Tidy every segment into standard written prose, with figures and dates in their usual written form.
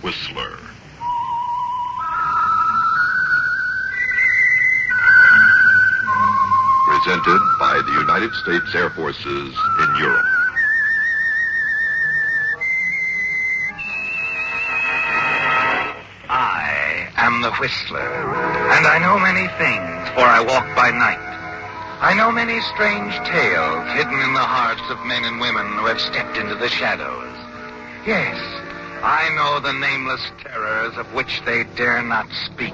Whistler. Presented by the United States Air Forces in Europe. I am the Whistler, and I know many things, for I walk by night. I know many strange tales hidden in the hearts of men and women who have stepped into the shadows. Yes, I know the nameless terrors of which they dare not speak.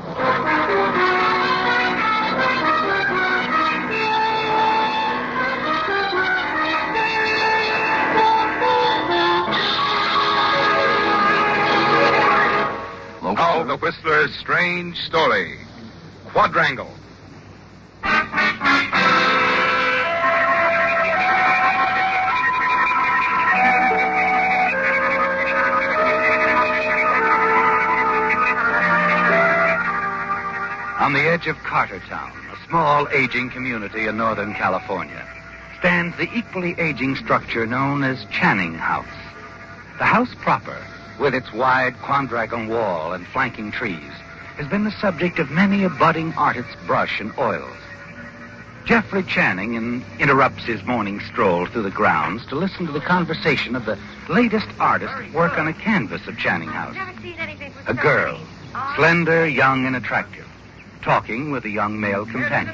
Now, the Whistler's strange story. Quadrangle. On the edge of Cartertown, a small aging community in Northern California, stands the equally aging structure known as Channing House. The house proper, with its wide quadrangle wall and flanking trees, has been the subject of many a budding artist's brush and oils. Jeffrey Channing interrupts his morning stroll through the grounds to listen to the conversation of the latest artist at work on a canvas of Channing House. A girl, slender, young, and attractive, talking with a young male companion.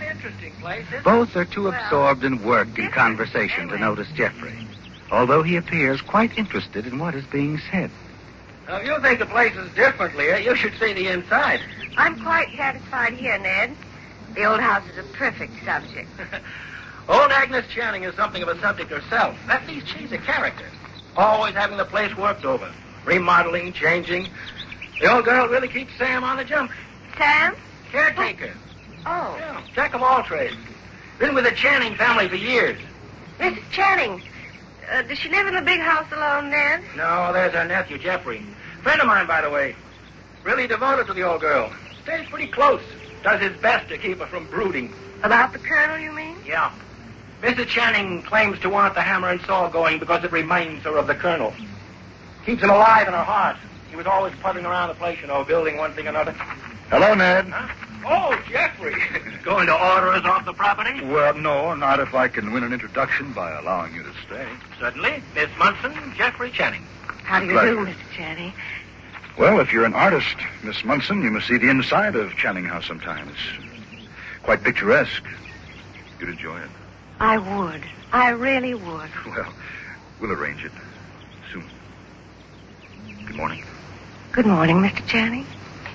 Both are too absorbed in work and conversation to notice Jeffrey, although he appears quite interested in what is being said. Now, if you think the place is different, Leah, you should see the inside. I'm quite satisfied here, Ned. The old house is a perfect subject. Old Agnes Channing is something of a subject herself. At least she's a character. Always having the place worked over. Remodeling, changing. The old girl really keeps Sam on the jump. Sam? Caretaker. Oh. Yeah, jack of all trades. Been with the Channing family for years. Mrs. Channing. Does she live in the big house alone, Ned? No, there's her nephew, Jeffrey. Friend of mine, by the way. Really devoted to the old girl. Stays pretty close. Does his best to keep her from brooding. About the Colonel, you mean? Yeah. Mrs. Channing claims to want the hammer and saw going because it reminds her of the Colonel. Keeps him alive in her heart. He was always puttering around the place, building one thing or another. Hello, Ned. Huh? Oh, Jeffrey. Going to order us off the property? Well, no, not if I can win an introduction by allowing you to stay. Certainly. Miss Munson, Jeffrey Channing. How do you Pleasure. do, Mr. Channing? Well, if you're an artist, Miss Munson, you must see the inside of Channing House sometime. It's quite picturesque. You'd enjoy it. I would. I really would. Well, we'll arrange it soon. Good morning. Good morning, Mr. Channing.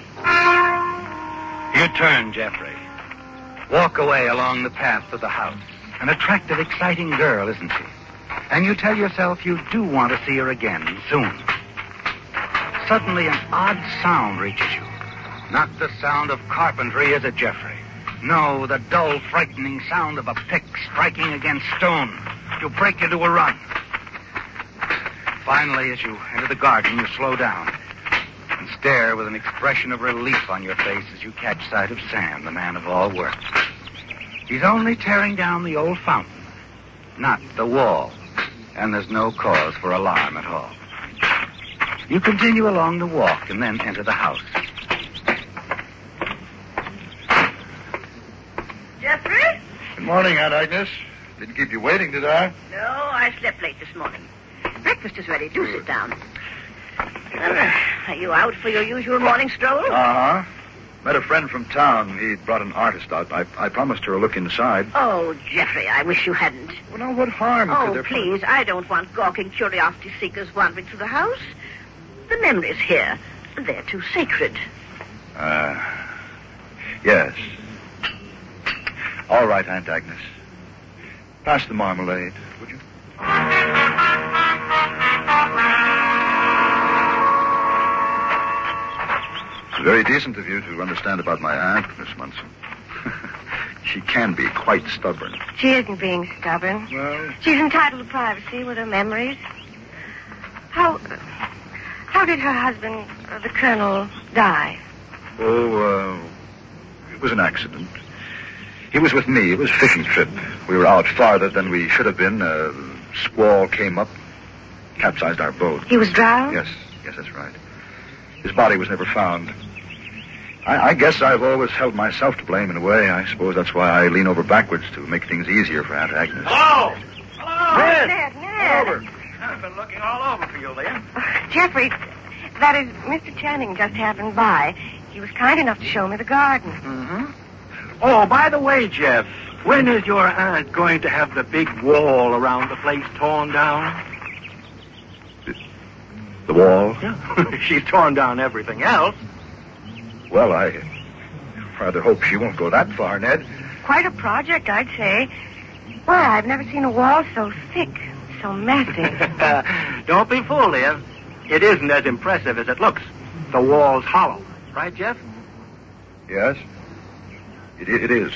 You turn, Jeffrey. Walk away along the path to the house. An attractive, exciting girl, isn't she? And you tell yourself you do want to see her again soon. Suddenly, an odd sound reaches you. Not the sound of carpentry, is it, Jeffrey? No, the dull, frightening sound of a pick striking against stone to break you to a run. Finally, as you enter the garden, you slow down and stare with an expression of relief on your face as you catch sight of Sam, the man of all work. He's only tearing down the old fountain, not the wall, and there's no cause for alarm at all. You continue along the walk and then enter the house. Jeffrey? Good morning, Aunt Agnes. Didn't keep you waiting, did I? No, I slept late this morning. Breakfast is ready. Do sit down. Are you out for your usual morning stroll? Uh-huh. Met a friend from town. He brought an artist out. I promised her a look inside. Oh, Jeffrey, I wish you hadn't. Well, now, what harm could Oh, there... please, I don't want gawking curiosity seekers wandering through the house. The memories here, they're too sacred. Yes. All right, Aunt Agnes. Pass the marmalade, would you? It's very decent of you to understand about my aunt, Miss Munson. She can be quite stubborn. She isn't being stubborn. Well... She's entitled to privacy with her memories. How did her husband, the Colonel, die? Oh, it was an accident. He was with me. It was a fishing trip. We were out farther than we should have been. A squall came up, capsized our boat. He was drowned? Yes, that's right. His body was never found. I guess I've always held myself to blame in a way. I suppose that's why I lean over backwards to make things easier for Aunt Agnes. Hello! Hello! Ned. Over. I've been looking all over for you, Leah. Jeffrey, that is, Mr. Channing just happened by. He was kind enough to show me the garden. Mm-hmm. Oh, by the way, Jeff, when is your aunt going to have the big wall around the place torn down? The wall? Yeah. She's torn down everything else. Well, I rather hope she won't go that far, Ned. Quite a project, I'd say. Why, I've never seen a wall so thick, so massive. Don't be fooled, Leah. It isn't as impressive as it looks. The wall's hollow. Right, Jeff? Yes. It is.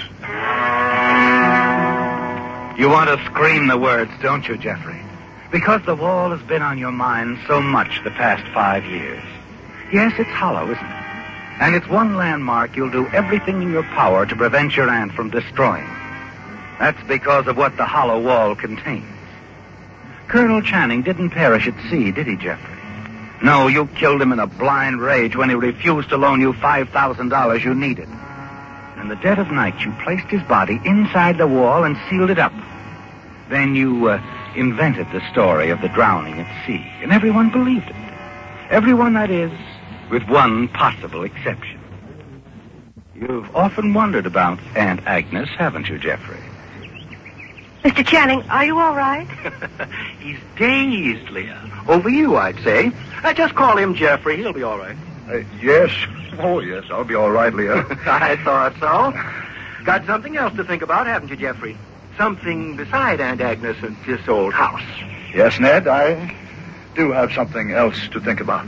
You want to scream the words, don't you, Jeffrey? Because the wall has been on your mind so much the past 5 years. Yes, it's hollow, isn't it? And it's one landmark you'll do everything in your power to prevent your aunt from destroying. That's because of what the hollow wall contains. Colonel Channing didn't perish at sea, did he, Jeffrey? No, you killed him in a blind rage when he refused to loan you $5,000 you needed. In the dead of night, you placed his body inside the wall and sealed it up. Then you invented the story of the drowning at sea, and everyone believed it. Everyone, that is, with one possible exception. You've often wondered about Aunt Agnes, haven't you, Jeffrey? Mr. Channing, are you all right? He's dazed, Leah. Over you, I'd say. Just call him Jeffrey. He'll be all right. Yes. Oh, yes, I'll be all right, Leah. I thought so. Got something else to think about, haven't you, Jeffrey? Something beside Aunt Agnes and this old house. Yes, Ned, I do have something else to think about.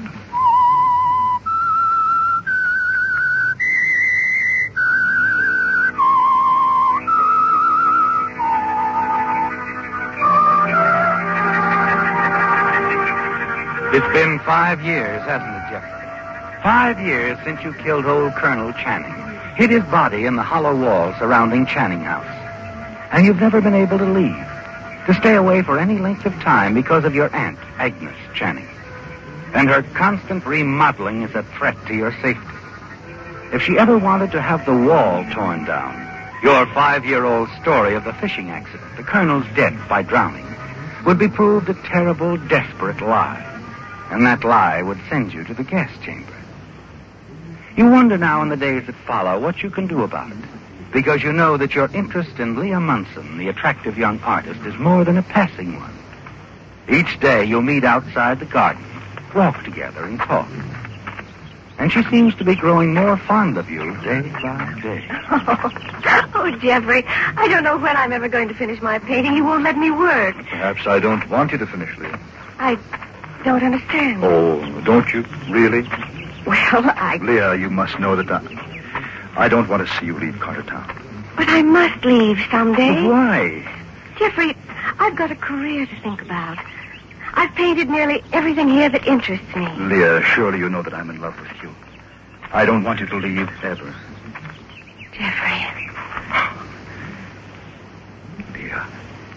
It's been 5 years, hasn't it, Jeffrey? 5 years since you killed old Colonel Channing, hid his body in the hollow wall surrounding Channing House. And you've never been able to leave, to stay away for any length of time because of your aunt, Agnes Channing. And her constant remodeling is a threat to your safety. If she ever wanted to have the wall torn down, your 5-year-old story of the fishing accident, the Colonel's death by drowning, would be proved a terrible, desperate lie. And that lie would send you to the gas chamber. You wonder now in the days that follow what you can do about it. Because you know that your interest in Leah Munson, the attractive young artist, is more than a passing one. Each day you meet outside the garden, walk together and talk. And she seems to be growing more fond of you day by day. Oh, Jeffrey, I don't know when I'm ever going to finish my painting. You won't let me work. Perhaps I don't want you to finish, Leah. I don't understand. Oh, don't you? Really? Well, Leah, you must know that I don't want to see you leave Cartertown. But I must leave someday. But why? Jeffrey, I've got a career to think about. I've painted nearly everything here that interests me. Leah, surely you know that I'm in love with you. I don't want you to leave ever. Jeffrey. Leah.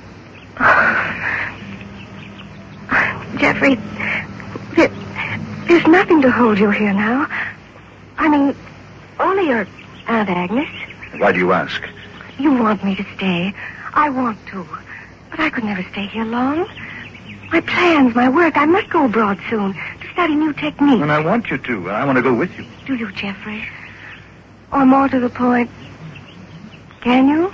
Jeffrey, there's nothing to hold you here now. I mean, only your Aunt Agnes. Why do you ask? You want me to stay. I want to. But I could never stay here long. My plans, my work, I must go abroad soon to study new techniques. And I want you to, and I want to go with you. Do you, Jeffrey? Or more to the point, can you?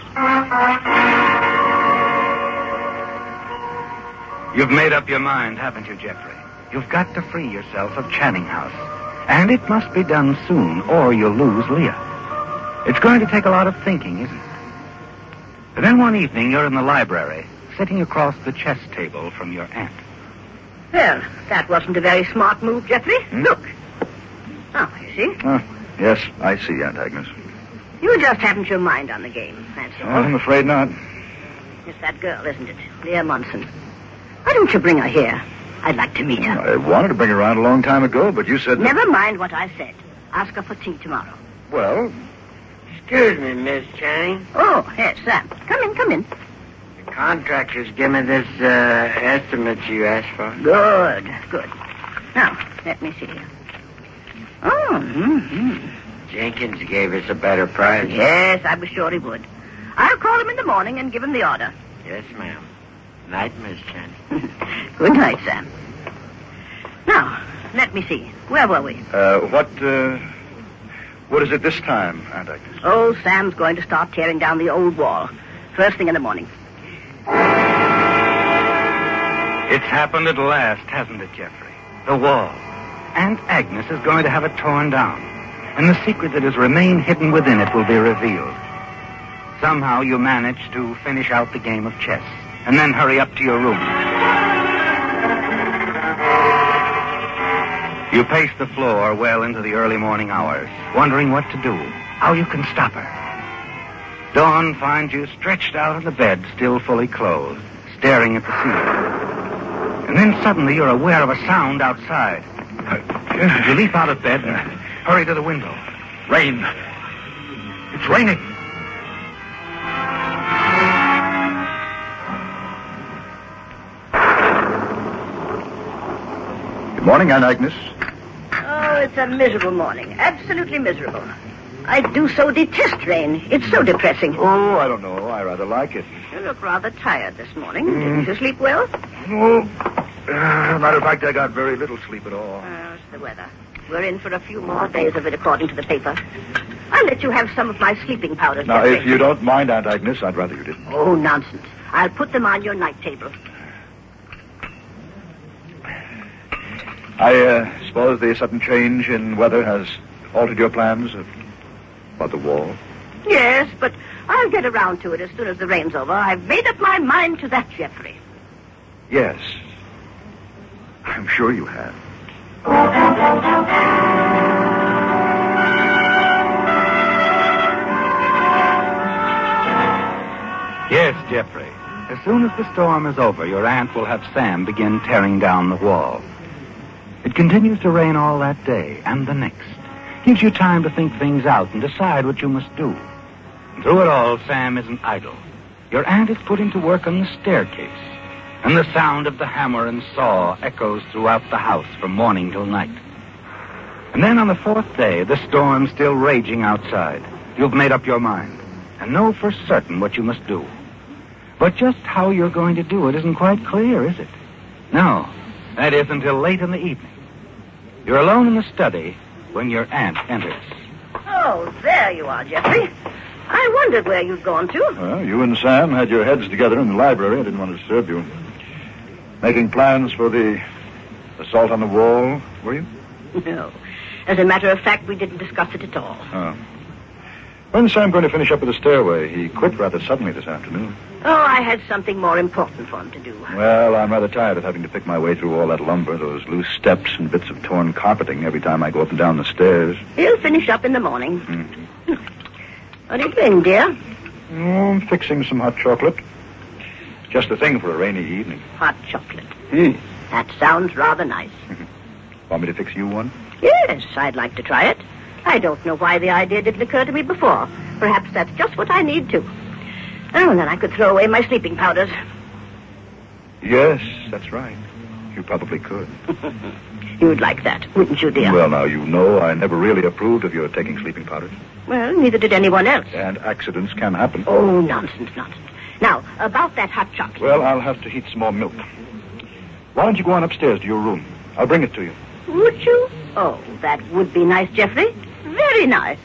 You've made up your mind, haven't you, Jeffrey? You've got to free yourself of Channing House. And it must be done soon, or you'll lose Leah. It's going to take a lot of thinking, isn't it? And then one evening, you're in the library, sitting across the chess table from your aunt. Well, that wasn't a very smart move, Jeffrey. Look. Oh, you see? Yes, I see, Aunt Agnes. You just haven't your mind on the game, that's all. I'm afraid not. It's that girl, isn't it? Leah Munson. Why don't you bring her here? I'd like to meet her. I wanted to bring her around a long time ago, but you said... Never mind what I said. Ask her for tea tomorrow. Well... Excuse me, Miss Channing. Oh, yes, Sam. Come in. The contractors give me this estimate you asked for. Good. Now, let me see here. Oh, mm-hmm. Jenkins gave us a better price. Yes, I was sure he would. I'll call him in the morning and give him the order. Yes, ma'am. Night, Miss Channing. Good night, Sam. Now, let me see. Where were we? What is it this time, Aunt Agnes? Oh, Sam's going to start tearing down the old wall. First thing in the morning. It's happened at last, hasn't it, Jeffrey? The wall. Aunt Agnes is going to have it torn down. And the secret that has remained hidden within it will be revealed. Somehow you manage to finish out the game of chess. And then hurry up to your room. You pace the floor well into the early morning hours, wondering what to do, how you can stop her. Dawn finds you stretched out on the bed, still fully clothed, staring at the ceiling. And then suddenly you're aware of a sound outside. You leap out of bed and hurry to the window. Rain. It's raining. Good morning, Aunt Agnes. Oh, it's a miserable morning. Absolutely miserable. I do so detest rain. It's so depressing. Oh, I don't know. I rather like it. You look rather tired this morning. Didn't you sleep well? No. Matter of fact, I got very little sleep at all. It's the weather. We're in for a few more days of it, according to the paper. I'll let you have some of my sleeping powders. Now, Jeffrey. if you don't mind, Aunt Agnes, I'd rather you didn't. Oh, nonsense. I'll put them on your night table. I suppose the sudden change in weather has altered your plans about the wall. Yes, but I'll get around to it as soon as the rain's over. I've made up my mind to that, Jeffrey. Yes. I'm sure you have. Yes, Jeffrey. As soon as the storm is over, your aunt will have Sam begin tearing down the wall. It continues to rain all that day and the next. Gives you time to think things out and decide what you must do. And through it all, Sam isn't idle. Your aunt is putting to work on the staircase. And the sound of the hammer and saw echoes throughout the house from morning till night. And then on the fourth day, the storm's still raging outside. You've made up your mind and know for certain what you must do. But just how you're going to do it isn't quite clear, is it? No, that is until late in the evening. You're alone in the study when your aunt enters. Oh, there you are, Jeffrey. I wondered where you'd gone to. Well, you and Sam had your heads together in the library. I didn't want to disturb you. Making plans for the assault on the wall, were you? No. As a matter of fact, we didn't discuss it at all. Oh. When's Sam going to finish up with the stairway? He quit rather suddenly this afternoon. Oh, I had something more important for him to do. Well, I'm rather tired of having to pick my way through all that lumber, those loose steps and bits of torn carpeting every time I go up and down the stairs. He'll finish up in the morning. Mm-hmm. What are you doing, dear? Oh, I'm fixing some hot chocolate. Just the thing for a rainy evening. Hot chocolate. Hmm. That sounds rather nice. Want me to fix you one? Yes, I'd like to try it. I don't know why the idea didn't occur to me before. Perhaps that's just what I need to. Oh, and then I could throw away my sleeping powders. Yes, that's right. You probably could. You'd like that, wouldn't you, dear? Well, now, you know I never really approved of your taking sleeping powders. Well, neither did anyone else. And accidents can happen. Oh, nonsense. Now, about that hot chocolate. Well, I'll have to heat some more milk. Why don't you go on upstairs to your room? I'll bring it to you. Would you? Oh, that would be nice, Jeffrey. Very nice.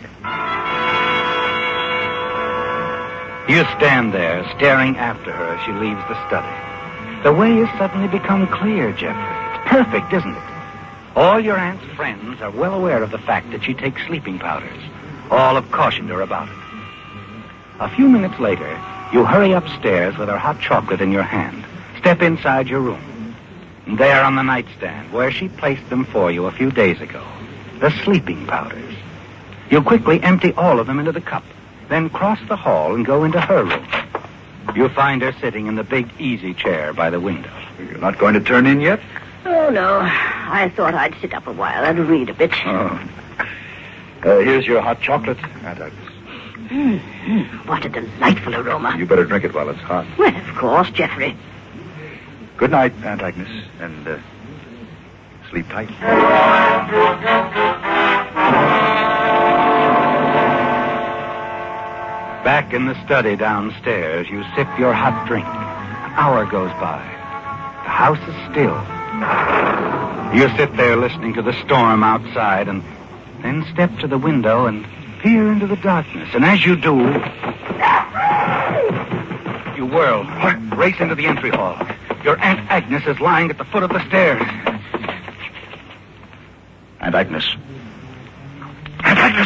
You stand there, staring after her as she leaves the study. The way has suddenly become clear, Jeffrey. It's perfect, isn't it? All your aunt's friends are well aware of the fact that she takes sleeping powders. All have cautioned her about it. A few minutes later, you hurry upstairs with her hot chocolate in your hand. Step inside your room. And there on the nightstand, where she placed them for you a few days ago, the sleeping powders. You quickly empty all of them into the cup, then cross the hall and go into her room. You find her sitting in the big easy chair by the window. You're not going to turn in yet? Oh, no. I thought I'd sit up a while and read a bit. Oh. Here's your hot chocolate, Aunt Agnes. What a delightful aroma. You better drink it while it's hot. Well, of course, Jeffrey. Good night, Aunt Agnes, and sleep tight. Back in the study downstairs, you sip your hot drink. An hour goes by. The house is still. You sit there listening to the storm outside and then step to the window and peer into the darkness. And as you do, you whirl, race into the entry hall. Your Aunt Agnes is lying at the foot of the stairs. Aunt Agnes. Aunt Agnes!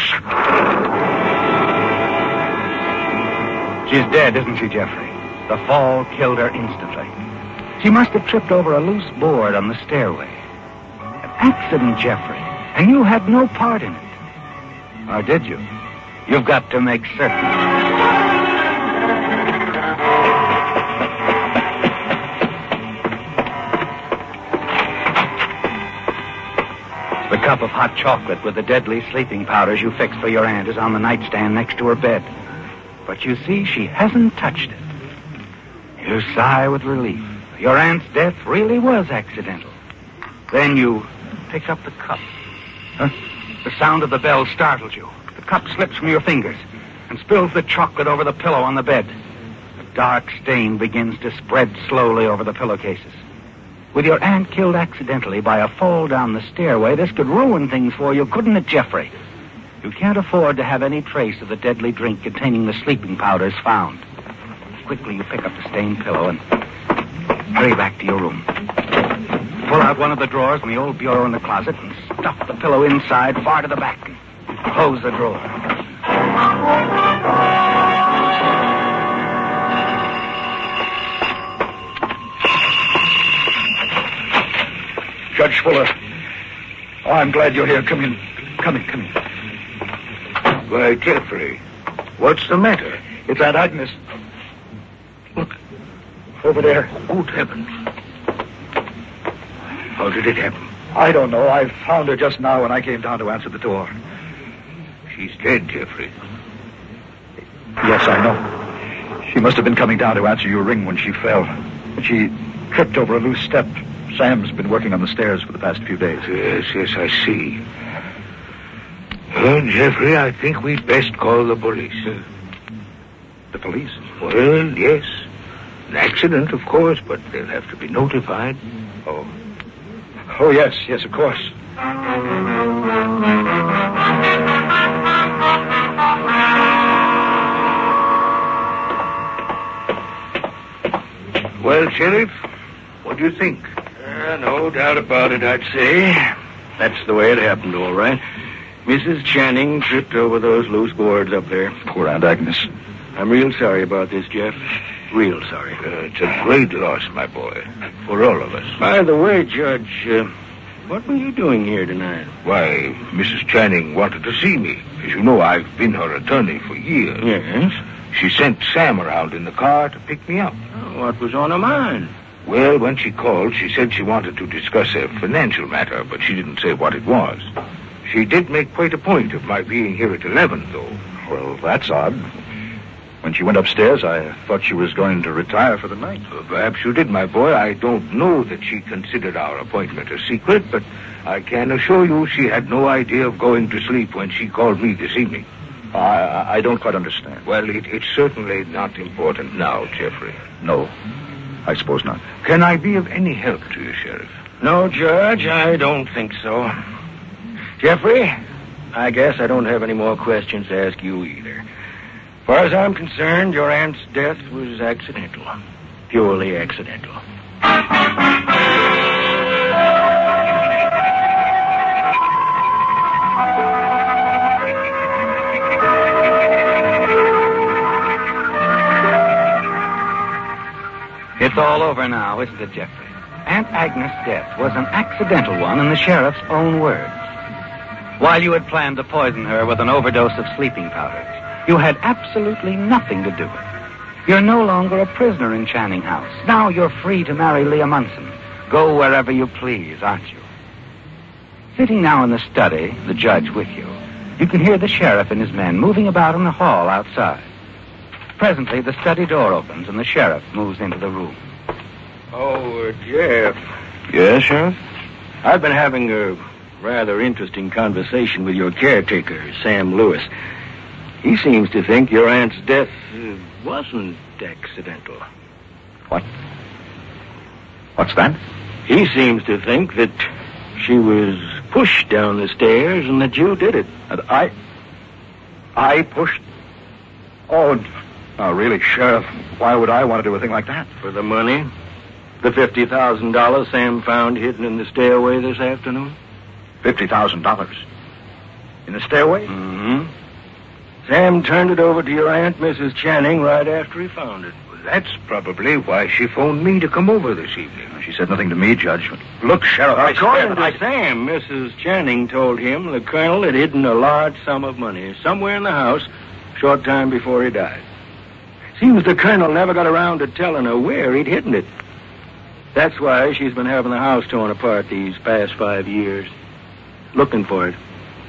She's dead, isn't she, Jeffrey? The fall killed her instantly. She must have tripped over a loose board on the stairway. An accident, Jeffrey. And you had no part in it. Or did you? You've got to make certain. The cup of hot chocolate with the deadly sleeping powders you fixed for your aunt is on the nightstand next to her bed. But you see, she hasn't touched it. You sigh with relief. Your aunt's death really was accidental. Then you pick up the cup. The sound of the bell startles you. The cup slips from your fingers and spills the chocolate over the pillow on the bed. A dark stain begins to spread slowly over the pillowcases. With your aunt killed accidentally by a fall down the stairway, this could ruin things for you, couldn't it, Jeffrey? You can't afford to have any trace of the deadly drink containing the sleeping powders found. Quickly, you pick up the stained pillow and hurry back to your room. Pull out one of the drawers from the old bureau in the closet and stuff the pillow inside far to the back and close the drawer. Judge Fuller. Oh, I'm glad you're here. Come in. Come in. Why, Jeffrey, what's the matter? It's Aunt Agnes. Look, over there. Good heavens. How did it happen? I don't know. I found her just now when I came down to answer the door. She's dead, Jeffrey. Yes, I know. She must have been coming down to answer your ring when she fell. She tripped over a loose step. Sam's been working on the stairs for the past few days. Yes, I see. Well, Jeffrey, I think we'd best call the police. The police? Well, yes. An accident, of course, but they'll have to be notified. Oh, yes, of course. Well, Sheriff, what do you think? No doubt about it, I'd say. That's the way it happened, all right. Mrs. Channing tripped over those loose boards up there. Poor Aunt Agnes. I'm real sorry about this, Jeff. Real sorry. It's a great loss, my boy, for all of us. By the way, Judge, what were you doing here tonight? Why, Mrs. Channing wanted to see me. As you know, I've been her attorney for years. Yes? She sent Sam around in the car to pick me up. What was on her mind? Well, when she called, she said she wanted to discuss a financial matter, but she didn't say what it was. She did make quite a point of my being here at 11, though. Well, that's odd. When she went upstairs, I thought she was going to retire for the night. Perhaps you did, my boy. I don't know that she considered our appointment a secret, but I can assure you she had no idea of going to sleep when she called me this evening. I don't quite understand. Well, it's certainly not important now, Jeffrey. No, I suppose not. Can I be of any help to you, Sheriff? No, Judge, I don't think so. Jeffrey, I guess I don't have any more questions to ask you either. As far as I'm concerned, your aunt's death was accidental. Purely accidental. It's all over now, isn't it, Jeffrey? Aunt Agnes' death was an accidental one in the sheriff's own words. While you had planned to poison her with an overdose of sleeping powders, you had absolutely nothing to do with it. You're no longer a prisoner in Channing House. Now you're free to marry Leah Munson. Go wherever you please, aren't you? Sitting now in the study, the judge with you, you can hear the sheriff and his men moving about in the hall outside. Presently, the study door opens and the sheriff moves into the room. Oh, Jeff. Yes, Sheriff? I've been having rather interesting conversation with your caretaker, Sam Lewis. He seems to think your aunt's death wasn't accidental. What? What's that? He seems to think that she was pushed down the stairs and that you did it. And I pushed? Oh, no, really, Sheriff, why would I want to do a thing like that? For the money? The $50,000 Sam found hidden in the stairway this afternoon? $50,000? In the stairway? Mm-hmm. Sam turned it over to your Aunt, Mrs. Channing, right after he found it. Well, that's probably why she phoned me to come over this evening. She said nothing to me, Judge. Look, Sheriff, According to Sam, Mrs. Channing told him the colonel had hidden a large sum of money somewhere in the house a short time before he died. Seems the colonel never got around to telling her where he'd hidden it. That's why she's been having the house torn apart these past 5 years, looking for it.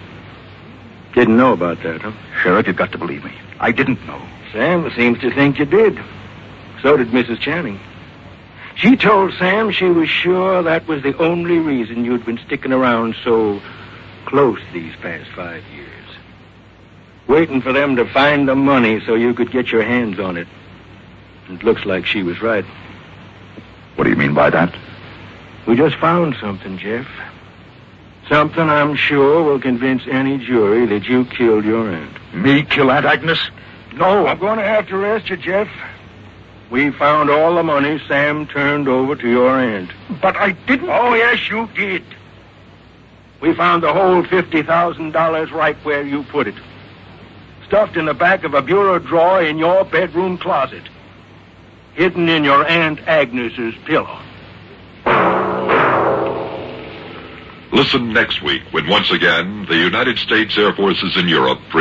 Didn't know about that, huh? Sheriff, you've got to believe me. I didn't know. Sam seems to think you did. So did Mrs. Channing. She told Sam she was sure that was the only reason you'd been sticking around so close these past 5 years. Waiting for them to find the money so you could get your hands on it. It looks like she was right. What do you mean by that? We just found something, Jeff. Something I'm sure will convince any jury that you killed your aunt. Me kill Aunt Agnes? No. I'm going to have to arrest you, Jeff. We found all the money Sam turned over to your aunt. But I didn't. Oh, yes, you did. We found the whole $50,000 right where you put it. Stuffed in the back of a bureau drawer in your bedroom closet. Hidden in your Aunt Agnes's pillow. Listen next week when once again the United States Air Forces in Europe